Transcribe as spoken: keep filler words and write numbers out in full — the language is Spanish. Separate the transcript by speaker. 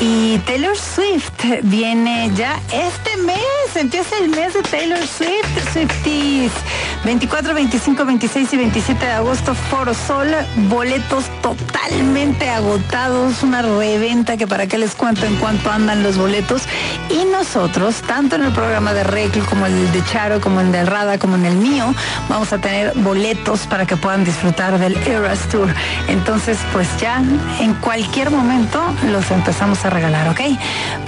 Speaker 1: Y Taylor Swift viene ya este mes, empieza el mes de Taylor Swift, Swifties. veinticuatro, veinticinco, veintiséis y veintisiete de agosto, Foro Sol, boletos totalmente agotados, una reventa que para qué les cuento en cuánto andan los boletos. Y nosotros, tanto en el programa de Reclu como el de Charo, como el de Rada, como en el mío, vamos a tener boletos para que puedan disfrutar del Eras Tour. Entonces, pues ya en cualquier momento los empezamos a regalar, ¿ok?